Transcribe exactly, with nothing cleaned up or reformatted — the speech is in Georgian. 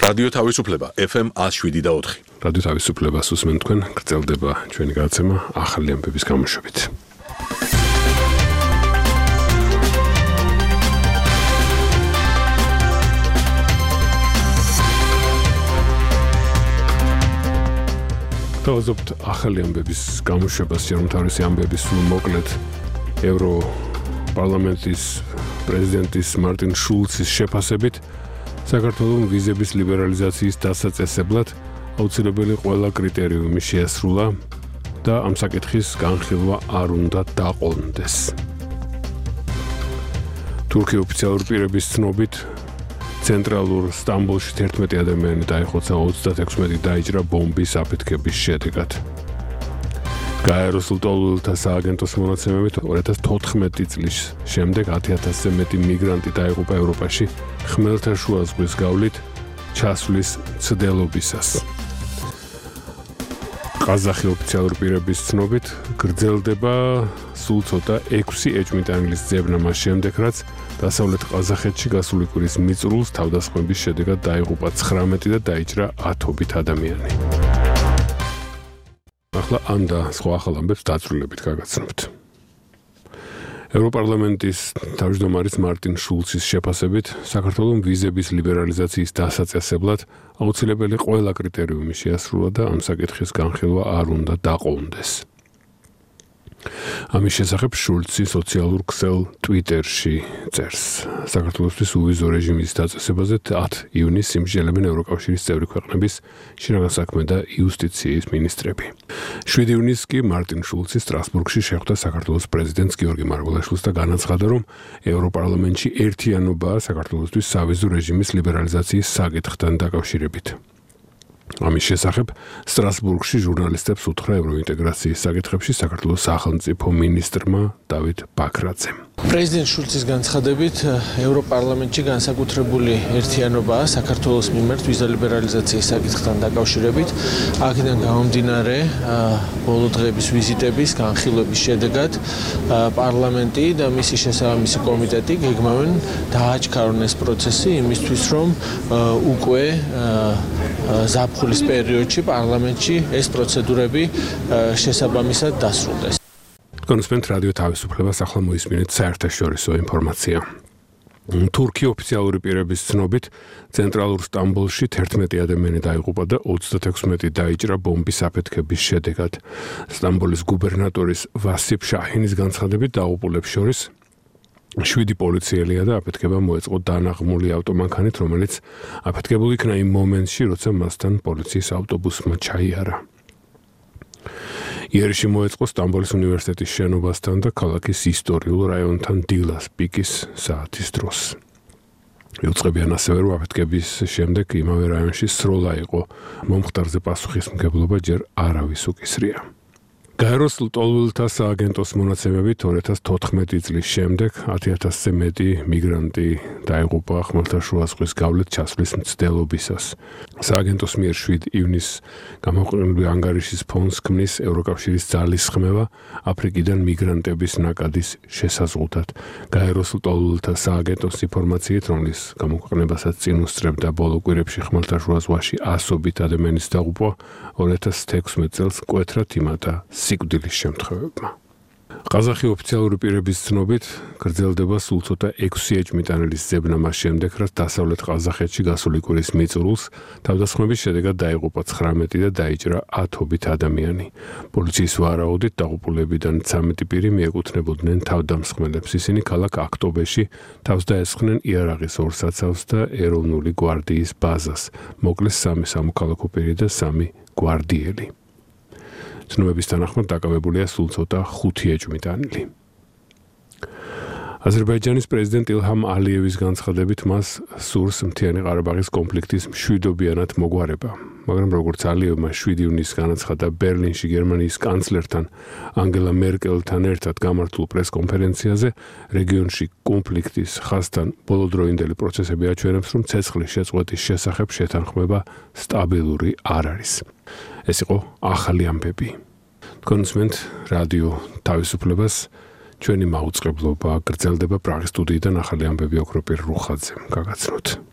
რადიო თავისუფლება ეფ ემ one oh seven და four. რადიო თავისუფლებას უსმენთ თქვენ, გრძელდება ჩვენი გადაცემა ახალი ამბების გამოშვებით. თავაზობთ ახალი ამბების გამოშვებას, შემთავრესი ამბების სულ მოკლედ ევროპარლამენტის პრეზიდენტის მარტინ შულცის შეფასებით საქართველოს ვიზების ლიბერალიზაციის დასაწესებლად აუცილებელი ყველა კრიტერიუმი შეასრულა და ამ საკითხის განხილვა არ უნდა დაყოლმდეს. თურქეთის ოფიციალური პირების ცნობით ცენტრალურ სტამბოლში თერთმეტი ადამიანი დაიხოცა, ოცდაექვსი დაიჭრა ბომბის აფეთქების შედეგად. გაეროს ლტოლვილთა სააგენტოს მონაცემებით ორი ათას თოთხმეტი წლის შემდეგ ათი ათასზე მეტი მიგრანტი დაიღუპა ევროპაში ხმელთაშუა ზღვის გავლით ჩასვლის ცდილობისას. ყაზახი ოფიციალური პირების ცნობით გრძელდება სულ ცოტა ექვსი ეჭვმიტანილის ძებნა მას შემდეგ, რაც დასავლეთ ყაზახეთში გასული კვირის მიწურულს თავდასხმების შედეგად დაიღუპა ცხრამეტი და დაიჭრა ათობით ადამიანი. ახლა ამ და სხვა ახალ ამბებს დაწვრილებით გაგაცნობთ. ევროპარლამენტის თავმჯდომარის მარტინ შულცის შეფასებით საქართველოს ვიზების ლიბერალიზაციის დასაწესებლად აუცილებელი ყველა კრიტერიუმი შეასრულა და ამ საკითხის განხილვა არ უნდა დაყოლმდეს. ამის შესახებ შულცი სოციალურ ქსელ ტვიტერში წერს. საქართველოსთვის უვიზო რეჟიმის დაწესებაზე ათი ივნისს იმსჯელებენ ევროკავშირის წევრი ქვეყნების შინაგან საქმე და იუსტიციის მინისტრები. შვიდი ივნისს კი მარტინ შულცი სტრასბურგში შეხვდა საქართველოს პრეზიდენტს გიორგი მარგველაშვილს და განაცხადა, რომ ევროპარლამენტში ერთიანობაა საქართველოსთვის სავიზო რეჟიმის ლიბერალიზაციის საკითხთან დაკავშირებით. ამის შესახებ სტრასბურგში ჟურნალისტებს უთხრა ევროინტეგრაციის საკითხებში საქართველოს სახელმწიფო მინისტრმა დავით ბაქრაძემ. პრეზიდენტ შულცის განცხადებით ევროპარლამენტში განსაკუთრებული ერთიანობაა საქართველოს მიმართ ვიზა ლიბერალიზაციის საკითხთან დაკავშირებით. აქედან გამომდინარე ბოლო დღეების ვიზიტების განხილვების შედეგად პარლამენტი და მისი შესაბამისი კომიტეტი გეგმავენ დააჩქარონ ეს პროცესი იმისთვის, რომ უკვე ზაფხულის პერიოდში პარლამენტში ეს პროცედურები შესაბამისად დასრულდეს. კონსპენთ რადიო თავისუფლებას ახლა მოისმინეთ საერთაშორისო ინფორმაცია. თურქეთის ოფიციალური პირების ცნობით ცენტრალურ სტამბოლში თერთმეტი ადამიანი დაიღუპა და ოცდაექვსი დაიჭრა ბომბის აფეთქების შედეგად. სტამბოლის გუბერნატორის ვასიფ შაჰინის განცხადებით დაიღუპულებს შორის შვიდი პოლიციელია და აფეთქება მოეწყო დანაღმული ავტომანქანით, რომელიც აფეთქებული იქნა იმ მომენტში, როცა მასთან პოლიციის ავტობუსმა ჩაიარა. იერიში მოეწყო სტამბოლის უნივერსიტეტის შენობასთან და ქალაქის ისტორიულ რაიონთან დილას პიკის საათის დროს. იუწყებიან ასევე, რომ აფეთქების შემდეგ იმავე რაიონში სროლა იყო. მომხდარზე პასუხისმგებლობა ჯერ არავის უკისრია. გაეროს ლტოლვილთა სააგენტოს მონაცემებით ორი ათას თოთხმეტი წლის შემდეგ ათი ათასზე მეტი მიგრანტი დაიღუპა ხმელთაშუა ზღვის გავლით ჩასვლის მცდელობისას. სააგენტოს მიერ შვიდი ივნისს გამოყენებული ანგარიშის ფონს ქმნის ევროკავშირის ძალისხმევა აფრიკიდან მიგრანტების ნაკადის შესაზღვრად. გაეროს ლტოლვილთა სააგენტოს ინფორმაციით, რომლის გამოქვეყნებასაც წინ უსწრებდა ბოლო კვირებში ხმელთაშუა ზღვაში ასობით ადამიანის დაღუპვა, ორი ათას თექვსმეტ წელს მკვეთრად იმატა სიკვდილის შემთხვევებმა. ყაზახი ოფიციალური პირების ცნობით გრძელდება სულ ცოტა ექვსი ეჭვმიტანილის ძებნა მას შემდეგ, რაც დასავლეთ ყაზახეთში გასული კვირის მიწურულს თავდასხმების შედეგად დაიღუპა ცხრამეტი და დაიჭრა ათობით ადამიანი. პოლიციის ვარაუდით დაღუპულებიდან ცამეტი პირი მიეკუთვნებოდნენ თავდამსხმელებს. ისინი ქალაქ აქტობეში თავს დაესხნენ იარაღის ორ საცავს და ეროვნული გვარდიის ბაზას. მოკლეს სამი სამოქალაქო პირი და სამი გვარდიელი. ცნობების თანახმად დაკავებულია სულ ცოტა ხუთი ეჭვმიტანილი. აზერბაიჯანის პრეზიდენტ ილჰამ ალიევის განცხადებით მას სურს მთიანი ყარაბაღის კონფლიქტის მშვიდობიანად მოგვარება. მაგრამ როგორც ალიევმა შვიდი ივნისს განაცხადა ბერლინში გერმანიის კანცლერთან ანგელა მერკელთან ერთად გამართულ პრესკონფერენციაზე, რეგიონში კონფლიქტის ხაზთან ბოლოდროინდელი პროცესები აჩვენებს, რომ ცეცხლის შეწყვეტის შესახებ შეთანხმება სტაბილური არ არის. ეს იყო ახალი ამბები. კონსმენთ რადიო თავისუფლებას ჩვენი მაუწყებლობა გრძელდება პრაღის სტუდიიდან ახალი ამბები ოქროპირ რუხაძემ. გაგაცნოთ.